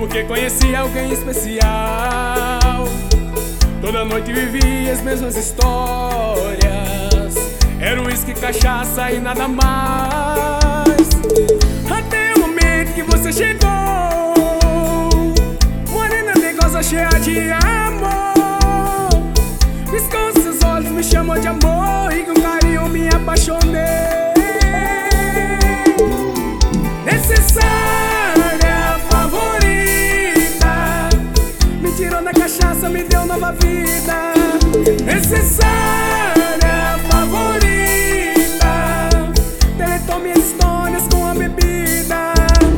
porque conheci alguém especial. Toda noite vivia as mesmas histórias. Era uísque, cachaça e nada mais. Até o momento que você chegou, morena negosa cheia de amor. Piscou seus olhos, me chamou de amor e com carinho me apaixonei. Necessária, favorita, me tirou da cachaça, me deu nova vida. Necessária, favorita, deletou minhas histórias com a bebida.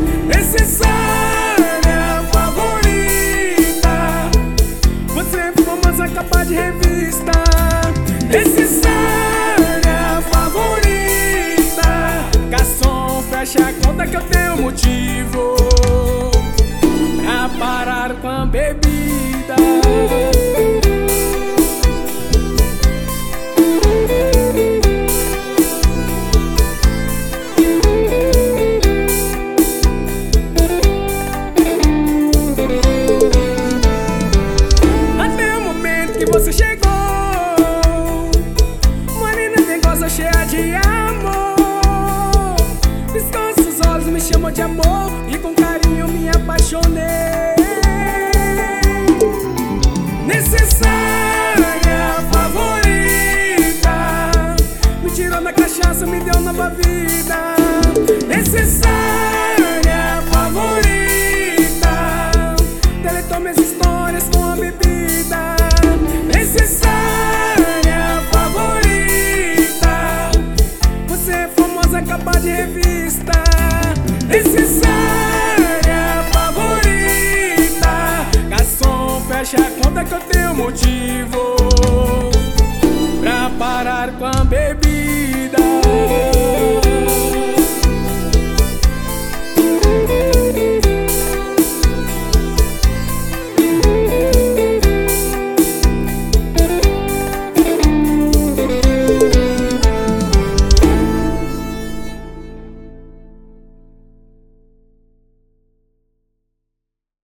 Necessária, favorita, você famosa capa de revista. Necessária, favorita, garçom, fecha a conta que eu tenho motivo pra parar com a bebida. Até o momento que você chegou, morena negosa cheia de amor. Piscou seus olhos, me chamou de amor e com carinho me apaixonei. Necessária, favorita, me tirou da cachaça, me deu nova vida. Necessária,